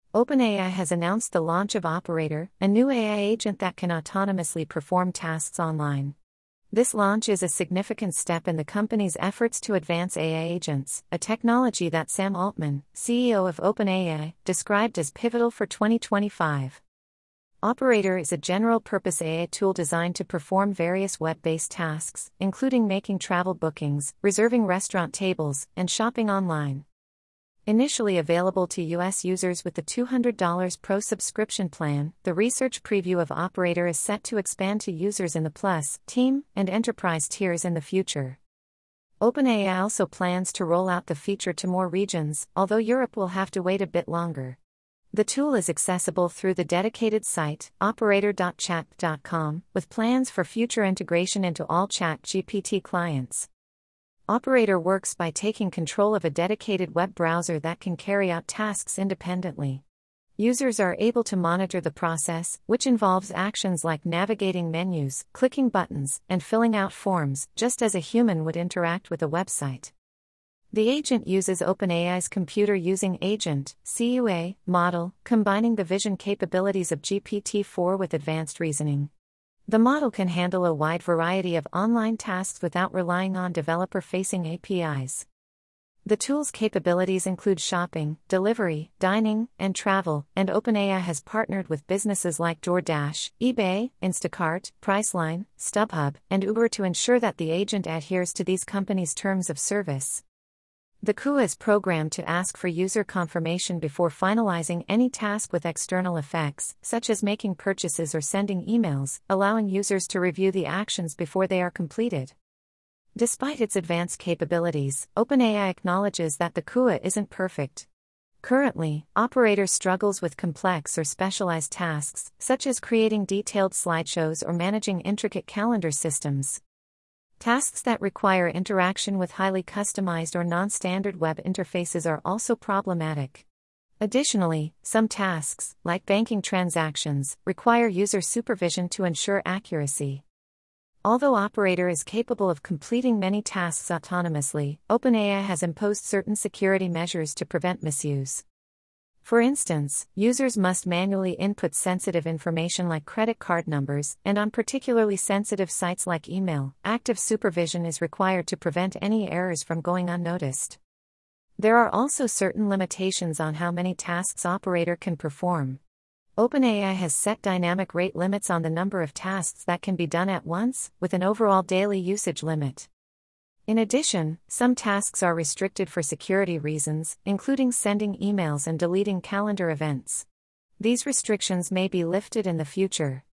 OpenAI has announced the launch of Operator, a new AI agent that can autonomously perform tasks online. This launch is a significant step in the company's efforts to advance AI agents, a technology that Sam Altman, CEO of OpenAI, described as pivotal for 2025. Operator is a general-purpose AI tool designed to perform various web-based tasks, including making travel bookings, reserving restaurant tables, and shopping online. Initially available to U.S. users with the $200 Pro subscription plan, the research preview of Operator is set to expand to users in the Plus, Team, and Enterprise tiers in the future. OpenAI also plans to roll out the feature to more regions, although Europe will have to wait a bit longer. The tool is accessible through the dedicated site, operator.chat.com, with plans for future integration into all ChatGPT clients. Operator works by taking control of a dedicated web browser that can carry out tasks independently. Users are able to monitor the process, which involves actions like navigating menus, clicking buttons, and filling out forms, just as a human would interact with a website. The agent uses OpenAI's computer-using agent (CUA) model, combining the vision capabilities of GPT-4 with advanced reasoning. The model can handle a wide variety of online tasks without relying on developer-facing APIs. The tool's capabilities include shopping, delivery, dining, and travel, and OpenAI has partnered with businesses like DoorDash, eBay, Instacart, Priceline, StubHub, and Uber to ensure that the agent adheres to these companies' terms of service. The CUA is programmed to ask for user confirmation before finalizing any task with external effects, such as making purchases or sending emails, allowing users to review the actions before they are completed. Despite its advanced capabilities, OpenAI acknowledges that the CUA isn't perfect. Currently, Operator struggles with complex or specialized tasks, such as creating detailed slideshows or managing intricate calendar systems. Tasks that require interaction with highly customized or non-standard web interfaces are also problematic. Additionally, some tasks, like banking transactions, require user supervision to ensure accuracy. Although Operator is capable of completing many tasks autonomously, OpenAI has imposed certain security measures to prevent misuse. For instance, users must manually input sensitive information like credit card numbers, and on particularly sensitive sites like email, active supervision is required to prevent any errors from going unnoticed. There are also certain limitations on how many tasks Operator can perform. OpenAI has set dynamic rate limits on the number of tasks that can be done at once, with an overall daily usage limit. In addition, some tasks are restricted for security reasons, including sending emails and deleting calendar events. These restrictions may be lifted in the future.